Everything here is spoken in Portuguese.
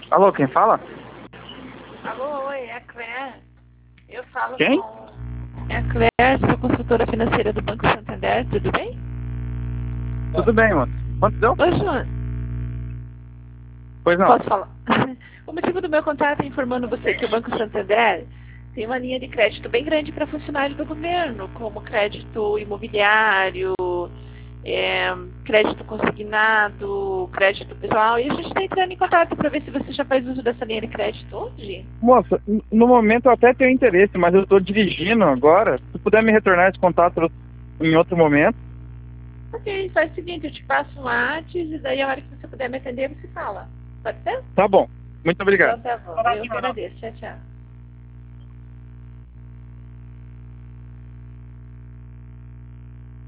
Alô, quem fala? Alô, oi, é a Claire. Eu falo Quem? com... É a Claire, sou consultora financeira do Banco Santander, tudo bem? Tudo bem, moço. Quanto deu? Oi, João. Pois não. Posso falar? O motivo do meu contato é informando você que o Banco Santander tem uma linha de crédito bem grande para funcionários do governo, como crédito imobiliário, crédito consignado, crédito pessoal, e a gente está entrando em contato para ver se você já faz uso dessa linha de crédito hoje. Moça, no momento eu até tenho interesse, mas eu estou dirigindo agora. Se puder me retornar esse contato em outro momento. Ok, faz o seguinte, eu te passo um WhatsApp e daí a hora que você puder me atender, você fala. Pode ser? Tá bom. Muito obrigado. Então tá bom, eu que agradeço. Tchau, tchau.